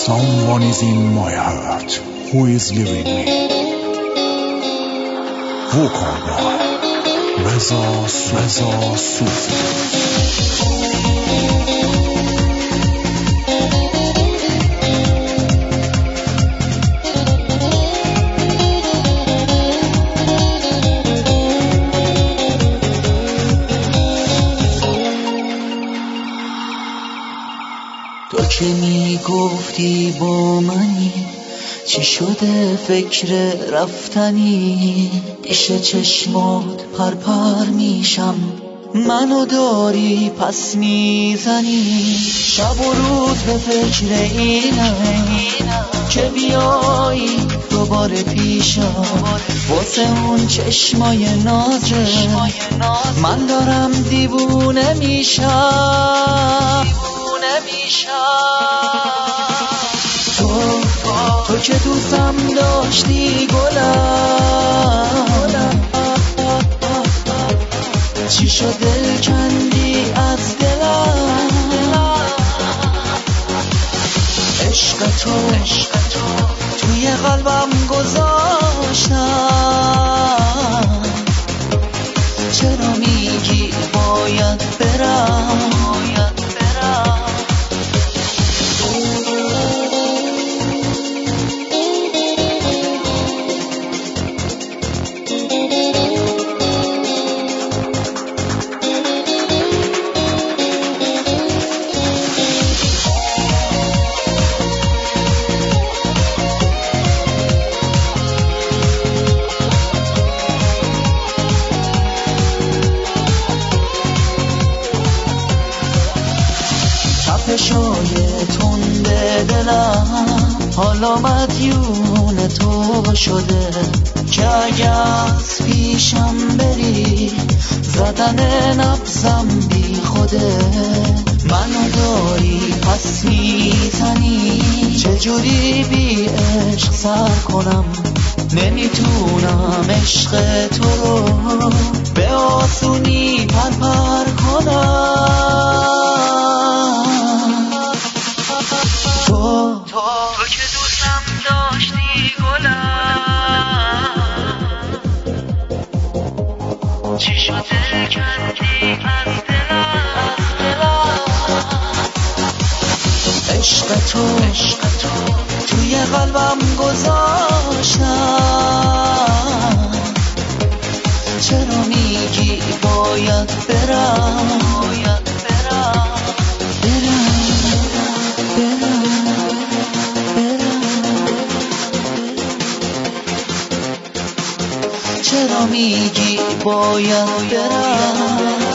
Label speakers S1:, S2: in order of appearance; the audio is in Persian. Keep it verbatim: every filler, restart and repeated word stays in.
S1: Someone is in my heart who is leaving me. Vocal by Reza Reza Sufi.
S2: تو که می گفتی با منی، چی شده فکر رفتنی؟ پیش چشمات پرپر میشم، منو داری پس میزنی. شب و روز به فکر اینم که بیایی دوباره پیشم، واسه اون چشمای نازه من دارم دیوونه میشم. تو تو که دوستم داشتی گلم، چی شد دل کندی از دلم؟ عشق تو توی قلبم گذاشتم، چرا میگی باید برم؟ تپشای تند دلم حالا مدیون تو شده، که اگه از پیشم بری زدن نبضم بی خوده. منو داری پس میزنی، چجوری بی عشق سر کنم؟ نمیتونم عشق تو رو به آسونی پرپر کنم. تو تو که دوستم داشتی گلم، چی شده کندی از دلم؟ عشق تو توی قلبم گذاشتم، چرا میگی باید برم؟ چرا میگی باید برم؟